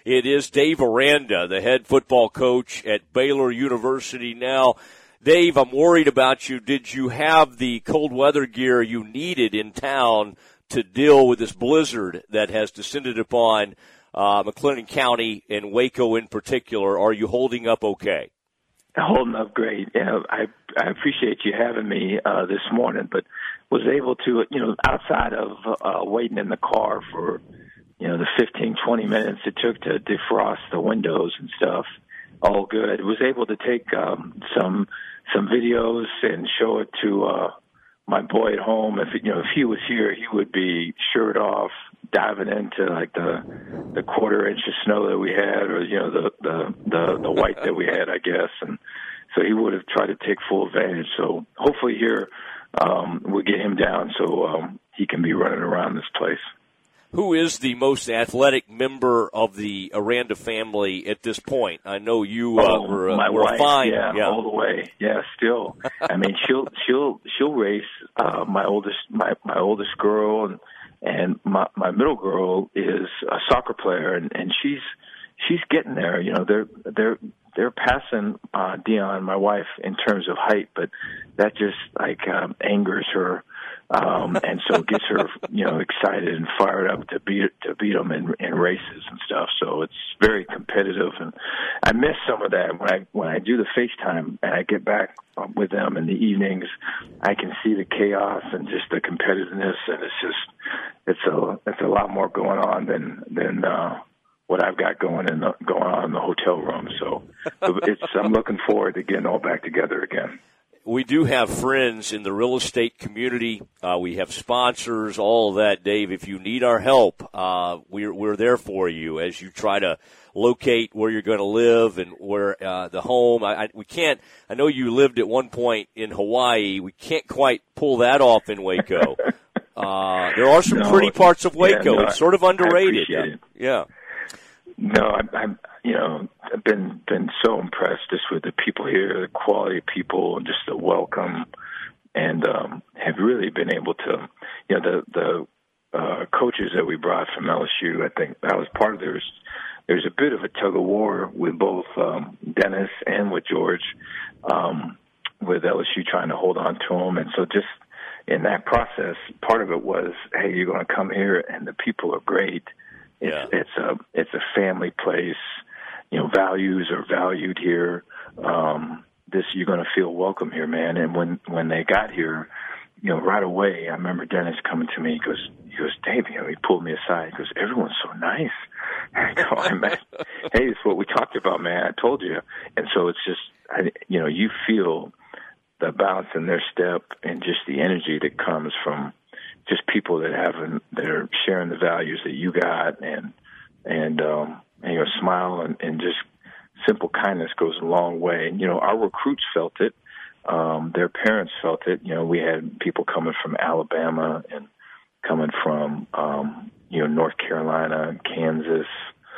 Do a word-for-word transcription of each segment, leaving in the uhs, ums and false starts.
It is Dave Aranda, the head football coach at Baylor University now. Dave, I'm worried about you. Did you have the cold weather gear you needed in town to deal with this blizzard that has descended upon uh, McLennan County and Waco in particular? Are you holding up okay? Holding up great. Yeah, I I appreciate you having me uh, this morning, but was able to, you know, outside of uh, waiting in the car for, you know, the fifteen, twenty minutes it took to defrost the windows and stuff, all good. Was able to take um, some some videos and show it to uh, my boy at home. If you know, if he was here, he would be shirt off, diving into like the the quarter inch of snow that we had, or you know, the the the, the white that we had, I guess. And so he would have tried to take full advantage. So hopefully here um, we'll get him down so um, he can be running around this place. Who is the most athletic member of the Aranda family at this point? I know you uh, oh, were, uh, my were wife, fine. Yeah, yeah, all the way. Yeah, still. I mean, she'll she'll she'll race. Uh, my oldest my my oldest girl and and my my middle girl is a soccer player, and, and she's she's getting there. You know, they're they're they're passing uh, Dion, my wife, in terms of height, but that just like um, angers her. Um, and so it gets her, you know, excited and fired up to beat to beat them in, in races and stuff. So it's very competitive, and I miss some of that when I when I do the FaceTime and I get back with them in the evenings. I can see the chaos and just the competitiveness, and it's just it's a it's a lot more going on than than uh, what I've got going in the, going on in the hotel room. So it's I'm looking forward to getting all back together again. We do have friends in the real estate community. Uh, we have sponsors, all of that, Dave. If you need our help, uh, we're, we're there for you as you try to locate where you're going to live and where uh, the home. I, I, we can't. I know you lived at one point in Hawaii. We can't quite pull that off in Waco. Uh, there are some no, pretty parts of Waco. Yeah, no, it's sort of underrated. I it. Yeah. No, I'm, I'm, you know, I've been been so impressed just with the people here, the quality of people, and just the welcome, and um, have really been able to, you know, the the uh, coaches that we brought from L S U. I think that was part of there's there's a bit of a tug of war with both um, Dennis and with George, um, with L S U trying to hold on to him, and so just in that process, part of it was, hey, you're going to come here, and the people are great. It's yeah. it's a it's a family place. You know, values are valued here. Um, this you're going to feel welcome here, man. And when when they got here, you know, right away, I remember Dennis coming to me. He goes, he goes, Dave, you know, he pulled me aside. He goes, everyone's so nice. I go, I mean, hey, it's what we talked about, man. I told you. And so it's just, I, you know, you feel the bounce in their step and just the energy that comes from just people that haven't, that are sharing the values that you got, and, and, um, and you know, smile and, and just simple kindness goes a long way. And, you know, our recruits felt it. Um, their parents felt it. You know, we had people coming from Alabama and coming from, um, you know, North Carolina, Kansas,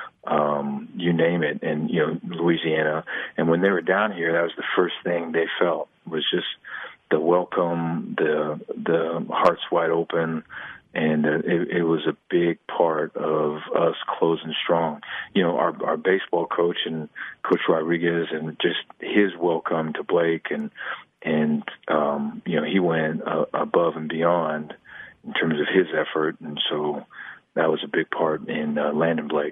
um, you name it, and, you know, Louisiana. And when they were down here, that was the first thing they felt, was just the welcome, the the hearts wide open, and uh, it, it was a big part of us closing strong. You know, our our baseball coach and Coach Rodriguez, and just his welcome to Blake, and and um, you know, he went uh, above and beyond in terms of his effort, and so that was a big part in uh, landing Blake.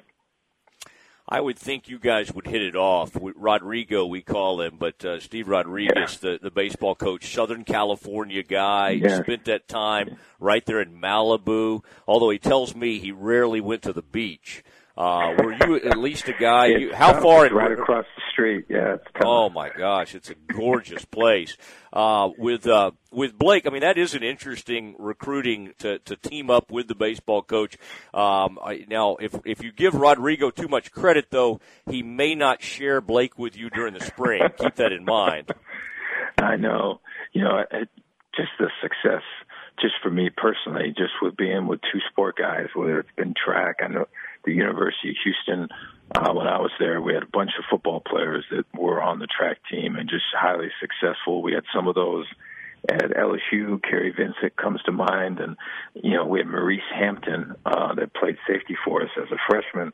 I would think you guys would hit it off. Rodrigo, we call him, but uh, Steve Rodriguez, yeah. the, the baseball coach, Southern California guy, yeah. spent that time right there in Malibu, although he tells me he rarely went to the beach. Uh, were you at least a guy? You, how tough. far? It's in, right across the street. Yeah. It's tough. Oh my gosh, it's a gorgeous place. Uh, with uh, with Blake, I mean, that is an interesting recruiting to, to team up with the baseball coach. Um, I, now, if if you give Rodrigo too much credit, though, he may not share Blake with you during the spring. Keep that in mind. I know. You know, it, just the success, just for me personally, just with being with two sport guys, whether it's been track, I know. The University of Houston, uh, when I was there, we had a bunch of football players that were on the track team and just highly successful. We had some of those at L S U. Kerry Vincent comes to mind. And, you know, we had Maurice Hampton uh, that played safety for us as a freshman.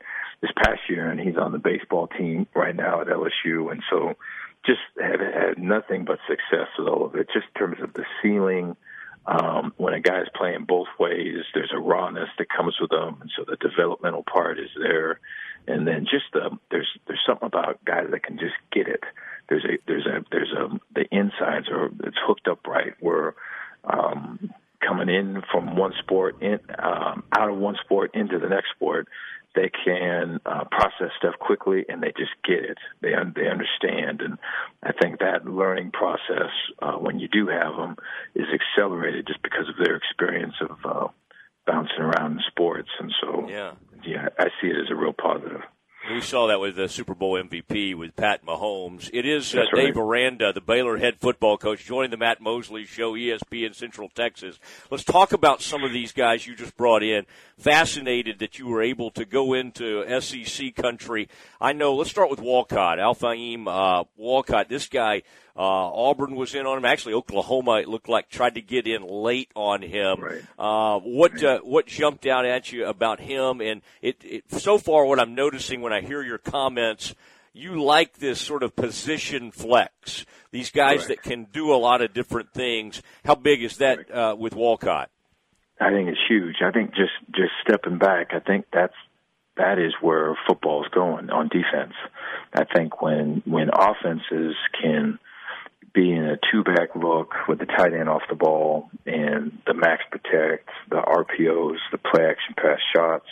this past year, and he's on the baseball team right now at L S U. And so just have had nothing but success with all of it, just in terms of the ceiling. Um, when a guy's playing both ways, there's a rawness that comes with them, and so the developmental part is there. And then just the, there's there's something about guys that can just get it. There's a there's a there's a the insides are it's hooked up right where um, coming in from one sport in um, out of one sport into the next sport, they can uh, process stuff quickly and they just get it. They un- they understand, and I think that learning process uh, when you do have them is accelerated just because of their experience of uh, bouncing around in sports, and so yeah. yeah, I see it as a real positive. We saw that with the Super Bowl M V P with Pat Mahomes. It is uh, That's right. Dave Aranda, the Baylor head football coach, joining the Matt Mosley Show, E S P N Central Texas. Let's talk about some of these guys you just brought in. Fascinated that you were able to go into S E C country. I know, let's start with Walcott, Al-Fahim uh, Walcott. This guy, uh, Auburn was in on him. Actually, Oklahoma, it looked like, tried to get in late on him. Right. Uh, what right. uh, what jumped out at you about him? And it, it so far, what I'm noticing when I hear your comments, you like this sort of position flex. These guys Correct. that can do a lot of different things. How big is that uh, with Walcott? I think it's huge. I think just, just stepping back, I think that's that is where football is going on defense. I think when when offenses can be in a two-back look with the tight end off the ball and the max protect, the R P Os, the play-action pass shots,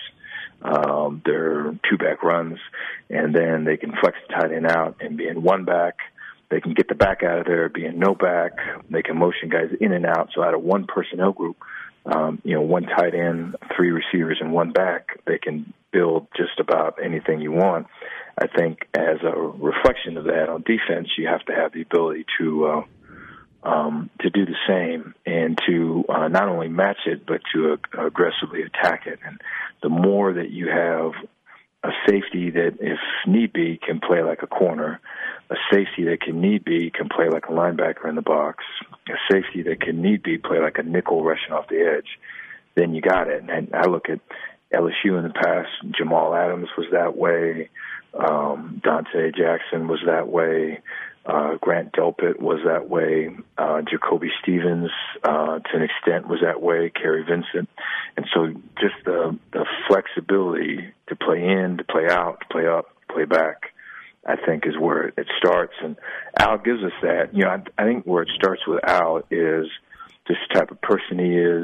um, their two-back runs, and then they can flex the tight end out and be in one back. They can get the back out of there, be in no back. They can motion guys in and out. So out of one personnel group, um, you know, one tight end, three receivers, and one back, they can build just about anything you want. I think as a reflection of that on defense, you have to have the ability to uh, um, to do the same and to uh, not only match it, but to uh, aggressively attack it. And the more that you have a safety that, if need be, can play like a corner, a safety that can need be can play like a linebacker in the box, a safety that can need be play like a nickel rushing off the edge, then you got it. And I look at L S U in the past, Jamal Adams was that way, um, Dante Jackson was that way, uh, Grant Delpit was that way, uh, Jacoby Stevens, uh, to an extent was that way, Kerry Vincent. And so just the, the flexibility to play in, to play out, to play up, play back, I think is where it starts. And Al gives us that. You know, I, I think where it starts with Al is just the type of person he is.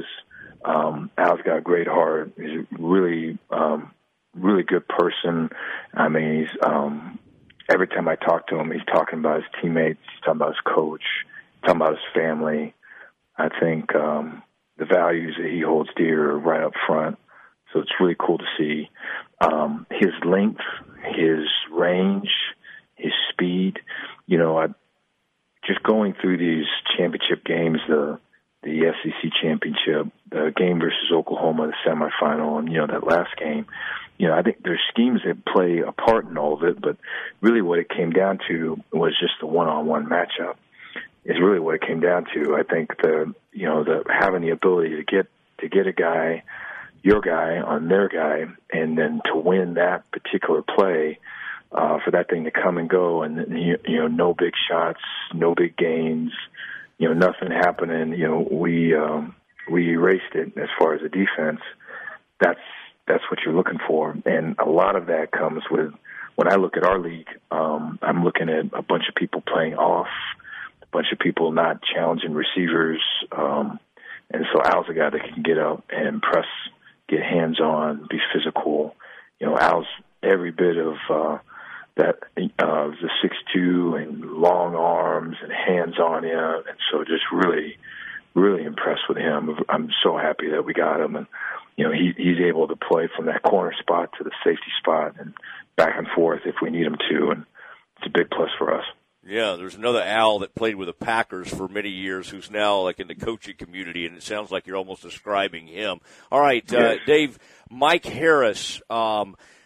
Um, Al's got a great heart. He's a really, um, really good person. I mean, he's, um, every time I talk to him, he's talking about his teammates, he's talking about his coach, he's talking about his family. I think, um, the values that he holds dear are right up front. So it's really cool to see, um, his length, his range, his speed. You know, I, just going through these championship games, the, the S E C championship, the game versus Oklahoma, the semifinal, and, you know, that last game, you know, I think there's schemes that play a part in all of it, but really what it came down to was just the one-on-one matchup is really what it came down to. I think the, you know, the having the ability to get, to get a guy, your guy on their guy, and then to win that particular play, uh, for that thing to come and go, and, you, you know, no big shots, no big gains, you know, nothing happening. You know, we um, we erased it as far as the defense. That's that's what you're looking for, and a lot of that comes with when I look at our league. Um, I'm looking at a bunch of people playing off, a bunch of people not challenging receivers, um, and so Al's a guy that can get up and press, get hands on, be physical. You know, Al's every bit of uh, that uh, the six two and long arms and hands on him, and so just really, really impressed with him. I'm so happy that we got him, and you know he, he's able to play from that corner spot to the safety spot and back and forth if we need him to, and it's a big plus for us. Yeah, there's another Al that played with the Packers for many years who's now like in the coaching community, and it sounds like you're almost describing him. All right, uh, yes. Dave, Mike Harris. Um,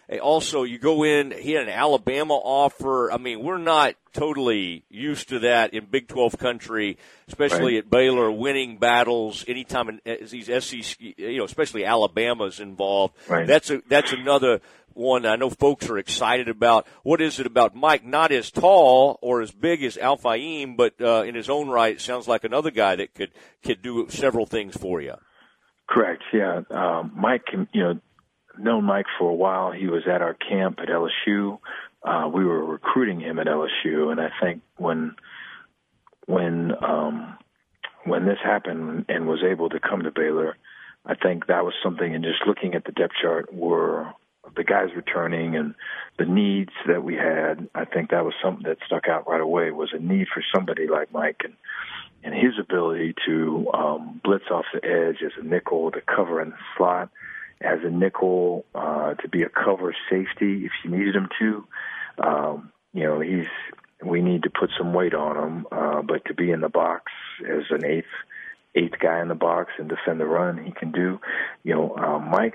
also, you go in, he had an Alabama offer. I mean, we're not totally used to that in Big twelve country, especially right. at Baylor, winning battles anytime in, these S E C, you know, especially Alabama's involved. Right. That's a that's another one I know folks are excited about. What is it about Mike? Not as tall or as big as Al-Fahim, but uh, in his own right, sounds like another guy that could could do several things for you. Correct. Yeah, um, Mike. You know, known Mike for a while. He was at our camp at L S U. Uh, we were recruiting him at L S U, and I think when when um, when this happened and was able to come to Baylor, I think that was something. And just looking at the depth chart, were the guys returning and the needs that we had. I think that was something that stuck out right away. Was a need for somebody like Mike and and his ability to um, blitz off the edge as a nickel, to cover in the slot as a nickel, uh, to be a cover safety if you needed him to. Um, you know, he's we need to put some weight on him, uh, but to be in the box as an eighth eighth guy in the box and defend the run, he can do. You know, uh, Mike's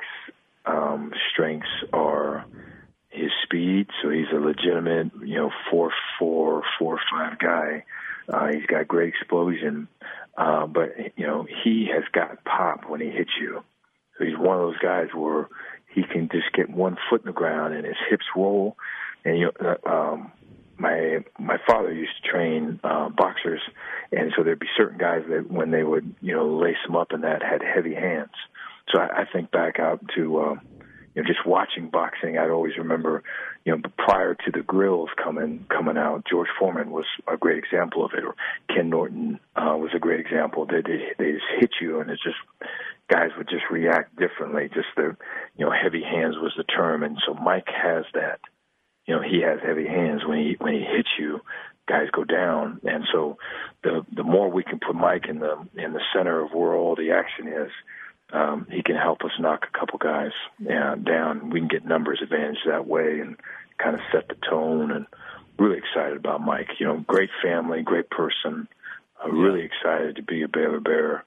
um, strengths are his speed, so he's a legitimate, you know, four four four five guy. Uh, he's got great explosion, uh, but you know he has got pop when he hits you. So he's one of those guys where he can just get one foot in the ground and his hips roll. And you know, um, my my father used to train uh, boxers, and so there'd be certain guys that when they would you know lace them up and that had heavy hands. So I, I think back out to uh, you know just watching boxing. I'd always remember you know prior to the grills coming coming out, George Foreman was a great example of it, or Ken Norton uh, was a great example. They they, they just hit you, and it's just guys would just react differently. Just the you know heavy hands was the term, and so Mike has that. You know, he has heavy hands. When he when he hits you, guys go down. And so the the more we can put Mike in the in the center of where all the action is, um, he can help us knock a couple guys uh, down. We can get numbers advantage that way and kind of set the tone. And really excited about Mike. You know, great family, great person. Uh, really excited to be a Baylor Bear.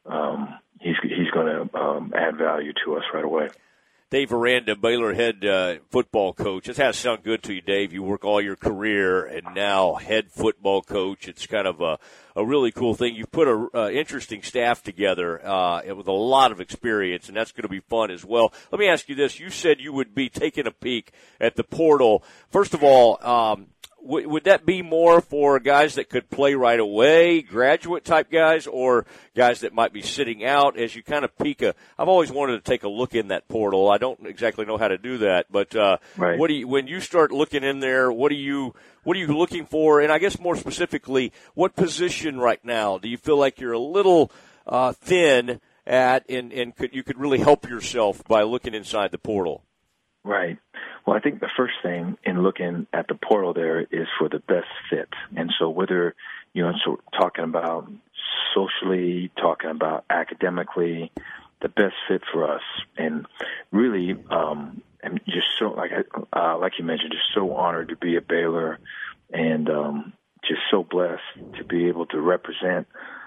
Um, he's he's going to um, add value to us right away. Dave Aranda, Baylor head uh, football coach. This has to sound good to you, Dave. You work all your career and now head football coach. It's kind of a, a really cool thing. You've put an uh, interesting staff together uh, with a lot of experience, and that's going to be fun as well. Let me ask you this. You said you would be taking a peek at the portal. First of all, um, w- would that be more for guys that could play right away, graduate-type guys, or guys that might be sitting out as you kind of peek a – I've always wanted to take a look in that portal. I don't exactly know how to do that, but uh, right. what do you, when you start looking in there, what do you what are you looking for? And I guess more specifically, what position right now do you feel like you're a little uh, thin at and, and could, you could really help yourself by looking inside the portal? Right. Well, I think the first thing in looking at the portal there is for the best fit. And so whether, you know, so talking about socially, talking about academically, the best fit for us. And really, um, I'm just so, like uh, like you mentioned, just so honored to be at Baylor and um, just so blessed to be able to represent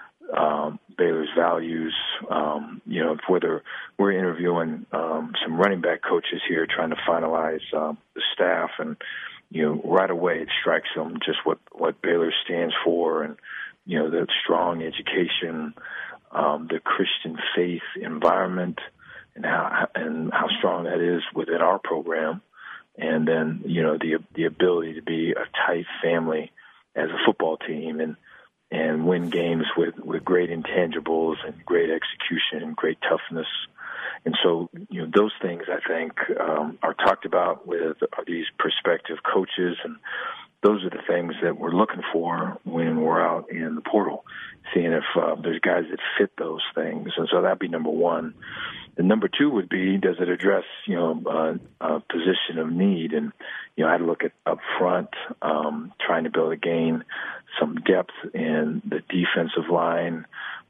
Um, Baylor's values. Um, you know, whether we're interviewing um, some running back coaches here, trying to finalize um, the staff, and you know, right away it strikes them just what what Baylor stands for, and you know, the strong education, um, the Christian faith environment, and how and how strong that is within our program, and then you know, the the ability to be a tight family as a football team, and and win games with, with great intangibles and great execution and great toughness. And so, you know, those things I think um, are talked about with these prospective coaches, and those are the things that we're looking for when we're out in the portal, seeing if uh, there's guys that fit those things. And so that'd be number one. And number two would be, does it address, you know, uh, a position of need? And, you know, I'd look at up front, um, trying to build a gain some depth in the defensive line.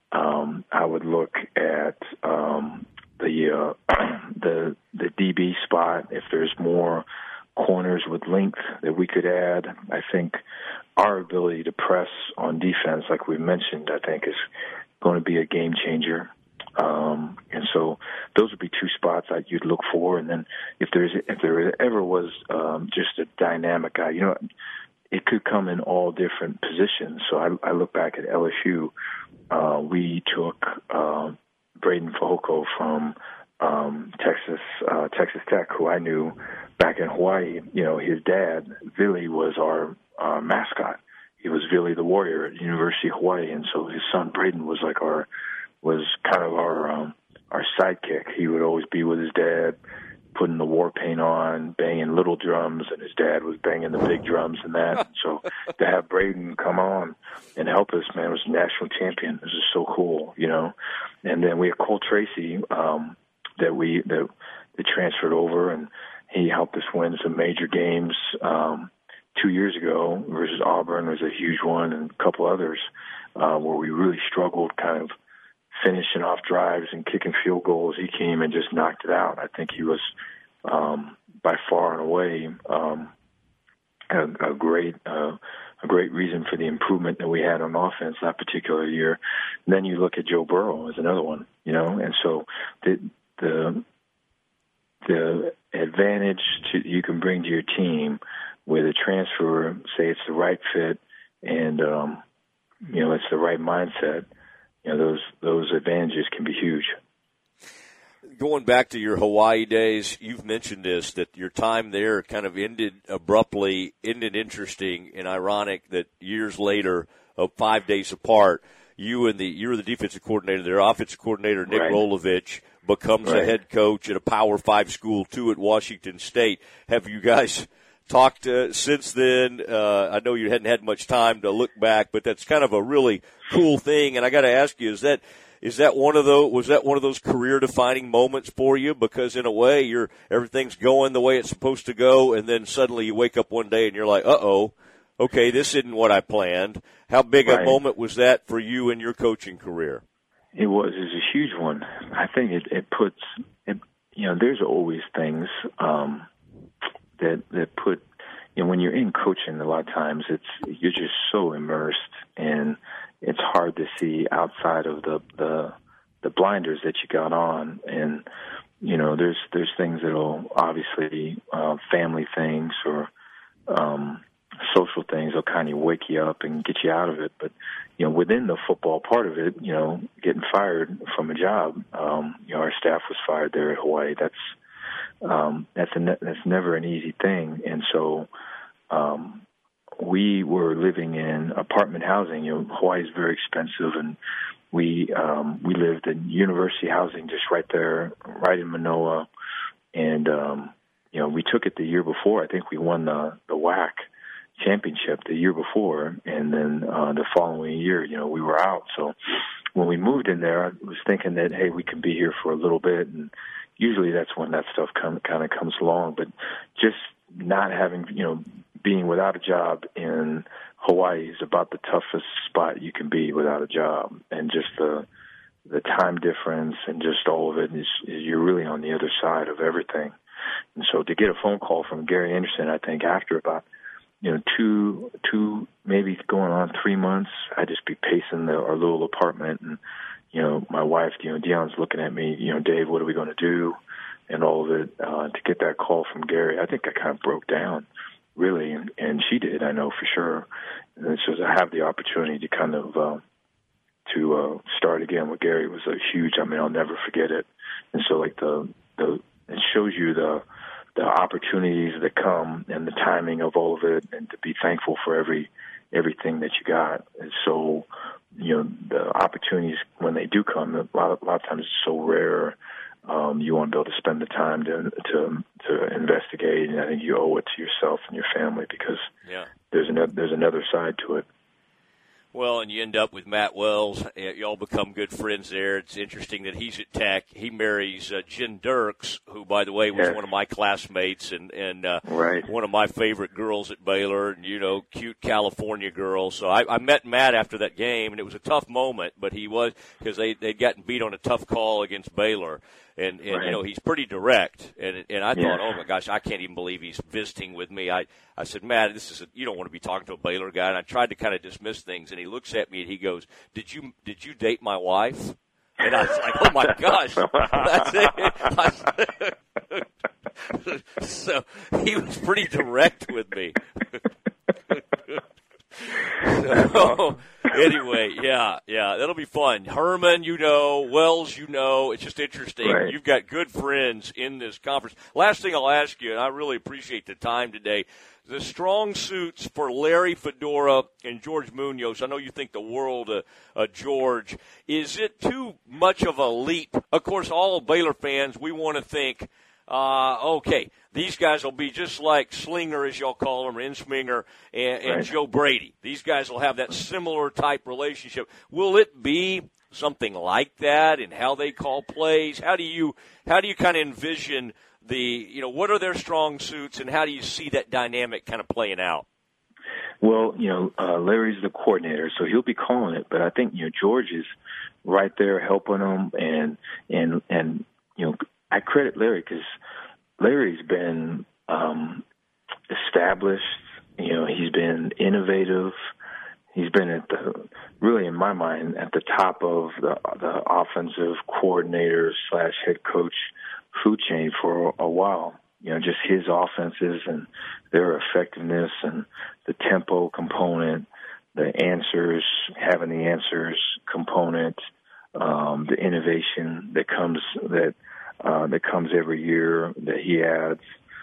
Um, I would look at um, the uh, the the D B spot, if there's more corners with length that we could add. I think our ability to press on defense, like we mentioned, I think is going to be a game changer. Um, and so those would be two spots that you'd look for. And then if there's if there ever was um, just a dynamic guy, you know, it could come in all different positions. So I, I look back at L S U. Uh, we took uh, Braden Fehoko from um, Texas uh, Texas Tech, who I knew back in Hawaii. You know, his dad, Vili, was our uh, mascot. He was Vili the Warrior at University of Hawaii, and so his son Braden was like our was kind of our um, our sidekick. He would always be with his dad, putting the war paint on, banging little drums, and his dad was banging the big drums and that. So to have Braden come on and help us, man, was a national champion. This is so cool, you know. And then we had Cole Tracy um, that we that, that transferred over, and he helped us win some major games. Um, Two years ago versus Auburn was a huge one, and a couple others uh, where we really struggled kind of finishing off drives and kicking field goals. He came and just knocked it out. I think he was um, by far and away um, a, a great uh, a great reason for the improvement that we had on offense that particular year. And then you look at Joe Burrow as another one, you know, and so the the the advantage to, you can bring to your team with a transfer, say it's the right fit, and um, you know it's the right mindset. You know those those advantages can be huge. Going back to your Hawaii days, you've mentioned this, that your time there kind of ended abruptly, ended interesting and ironic. That years later, uh, five days apart, you and the you were the defensive coordinator, their offensive coordinator Nick right. Rolovich becomes right. a head coach at a Power Five school too at Washington State. Have you guys talked uh, since then? Uh, I know you hadn't had much time to look back, but that's kind of a really cool thing. And I got to ask you, is that is that one of those was that one of those career defining moments for you? Because in a way, you're everything's going the way it's supposed to go, and then suddenly you wake up one day and you're like, uh oh, okay, this isn't what I planned. How big right. a moment was that for you in your coaching career? It was. It was a huge one. I think it, it puts it, you know, there's always things. Um, That, that put, you know, when you're in coaching, a lot of times it's you're just so immersed, and it's hard to see outside of the the, the blinders that you got on. And you know, there's there's things that'll obviously uh, family things or um, social things will kind of wake you up and get you out of it. But you know, within the football part of it, you know, getting fired from a job, um, you know, our staff was fired there at Hawaii. That's Um, that's a ne- that's never an easy thing, and so um, we were living in apartment housing. You know, Hawaii is very expensive, and we um, we lived in university housing just right there, right in Manoa, and um, you know, we took it the year before. I think we won the the W A C championship the year before, and then uh, the following year, you know, we were out. So when we moved in there, I was thinking that hey, we can be here for a little bit, and usually that's when that stuff come, kind of comes along. But just not having, you know, being without a job in Hawaii is about the toughest spot you can be without a job. And just the the time difference and just all of it is, is you're really on the other side of everything. And so to get a phone call from Gary Anderson, I think after about, you know, two, two maybe going on three months, I'd just be pacing the, our little apartment, and you know, my wife, you know, Dion's looking at me, you know, Dave, what are we going to do? And all of it, uh, to get that call from Gary, I think I kind of broke down, really, and, and she did, I know for sure. And so to have the opportunity to kind of, uh, to uh, start again with Gary was a huge, I mean, I'll never forget it. And so, like, the, the it shows you the, the opportunities that come and the timing of all of it, and to be thankful for every everything that you got. And so, you know, the opportunities when they do come, a lot of, a lot of times it's so rare. Um, you want to be able to spend the time to to to investigate, and I think you owe it to yourself and your family, because yeah. there's another there's another side to it. Well, and you end up with Matt Wells. You all become good friends there. It's interesting that he's at Tech. He marries uh, Jen Dirks, who, by the way, was yes. one of my classmates and, and uh, right. one of my favorite girls at Baylor, and, you know, cute California girl. So I, I met Matt after that game, and it was a tough moment, but he was – because they, they'd gotten beat on a tough call against Baylor. And, and right. you know, he's pretty direct. And and I yeah. thought, oh, my gosh, I can't even believe he's visiting with me. I, I said, Matt, this is a, you don't want to be talking to a Baylor guy. And I tried to kind of dismiss things. And he looks at me and he goes, did you did you date my wife? And I was like, oh, my gosh, that's it. So he was pretty direct with me. So, anyway, yeah, yeah, that'll be fun. Herman, you know, Wells, you know, it's just interesting. Right. You've got good friends in this conference. Last thing I'll ask you, and I really appreciate the time today, the strong suits for Larry Fedora and George Munoz. I know you think the world of uh, George. Is it too much of a leap? Of course, all Baylor fans, we want to think, uh, okay, these guys will be just like Slinger, as y'all call him, Ensminger, and, and right. Joe Brady. These guys will have that similar type relationship. Will it be something like that in how they call plays? How do you how do you kind of envision the, you know, what are their strong suits, and how do you see that dynamic kind of playing out? Well, you know, uh, Larry's the coordinator, so he'll be calling it. But I think, you know, George is right there helping him, and and and you know, I credit Larry because Larry's been um, established. You know, he's been innovative. He's been at the, really in my mind, at the top of the the offensive coordinator slash head coach food chain for a, a while. You know, just his offenses and their effectiveness and the tempo component, the answers, having the answers component, um, the innovation that comes that uh, that comes every year that he adds,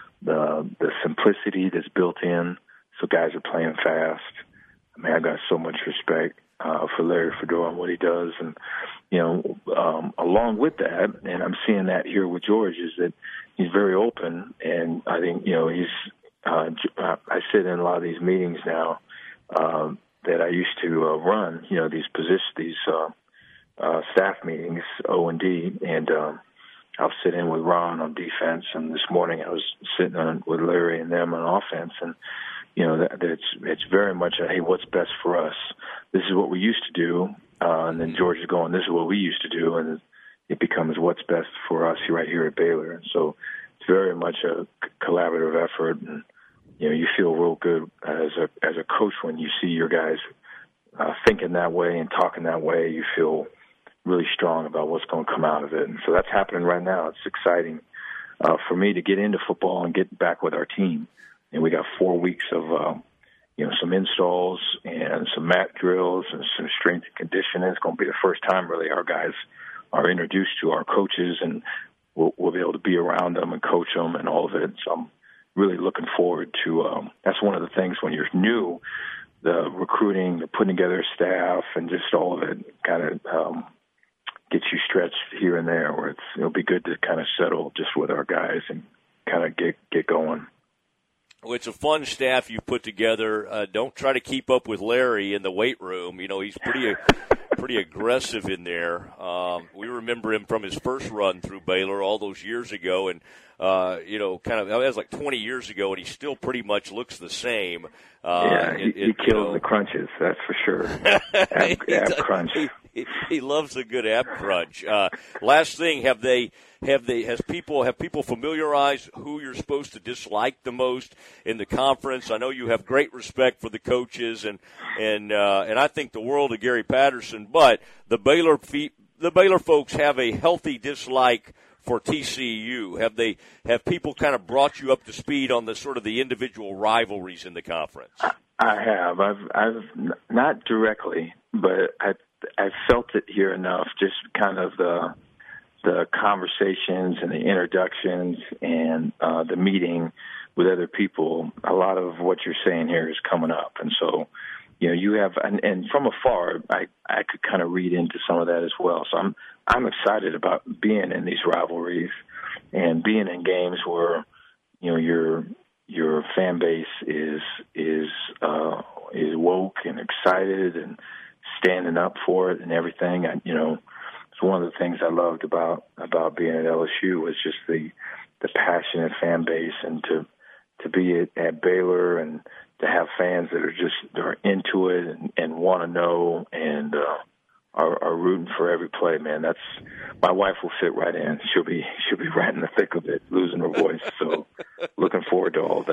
the the simplicity that's built in, so guys are playing fast. I mean, I got so much respect uh, for Larry Fedora and what he does, and you know, um, along with that, and I'm seeing that here with George, is that he's very open, and I think, you know, he's. Uh, I sit in a lot of these meetings now uh, that I used to uh, run. You know, these position, these uh, uh, staff meetings, O and D, and um, I'll sit in with Ron on defense. And this morning I was sitting on with Larry and them on offense, and you know, that, that it's it's very much a, hey, what's best for us? This is what we used to do, uh, and then George is going, this is what we used to do, and it becomes what's best for us right here at Baylor. And so it's very much a collaborative effort, and you know, you feel real good as a as a coach when you see your guys uh, thinking that way and talking that way. You feel really strong about what's going to come out of it, and so that's happening right now. It's exciting uh, for me to get into football and get back with our team. And we got four weeks of uh, you know, some installs and some mat drills and some strength and conditioning. It's going to be the first time really our guys are introduced to our coaches, and we'll, we'll be able to be around them and coach them and all of it. So I'm really looking forward to um, that's one of the things when you're new, the recruiting, the putting together staff, and just all of it kind of um, gets you stretched here and there, where it's, it'll be good to kind of settle just with our guys and kind of get get going. Well, it's a fun staff you put together. Uh, don't try to keep up with Larry in the weight room. You know, he's pretty pretty aggressive in there. Um, we remember him from his first run through Baylor all those years ago, and uh, you know, kind of that was like twenty years ago, and he still pretty much looks the same. Uh, yeah, he, it, it, he kills you know, the crunches, that's for sure. ab, ab crunch. He, he, he loves a good ab crunch. Uh, last thing, have they have they has people have people familiarized who you're supposed to dislike the most in the conference? I know you have great respect for the coaches, and and uh, and I think the world of Gary Patterson, but the Baylor fe- the Baylor folks have a healthy dislike for T C U. Have they have people kind of brought you up to speed on the sort of the individual rivalries in the conference? I have. I've I've not directly, but I I felt it here enough. Just kind of the the conversations and the introductions and uh, the meeting with other people. A lot of what you're saying here is coming up, and so you know you have and, and from afar, I I could kind of read into some of that as well. So I'm I'm excited about being in these rivalries and being in games where you know your your fan base is is uh, is woke and excited and standing up for it and everything. I, you know, it's one of the things I loved about about being at L S U was just the the passionate fan base, and to to be at, at Baylor and to have fans that are just they're into it and, and want to know and uh, are, are rooting for every play. Man, that's my wife will fit right in. She'll be she'll be right in the thick of it, losing her voice. So looking forward to all that.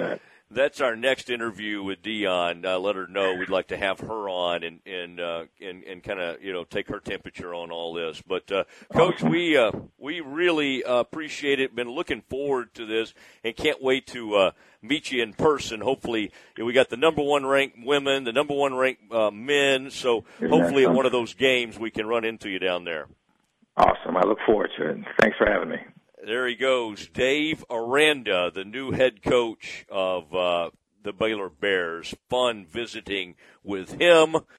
That's our next interview with Dion. Uh, let her know we'd like to have her on and and uh, and, and kind of you know take her temperature on all this. But uh, Coach, we uh, we really uh, appreciate it. Been looking forward to this and can't wait to uh, meet you in person. Hopefully, you know, we got the number one ranked women, the number one ranked uh, men. So hopefully, at one of those games, we can run into you down there. Awesome. I look forward to it. Thanks for having me. There he goes, Dave Aranda, the new head coach of uh, the Baylor Bears. Fun visiting with him.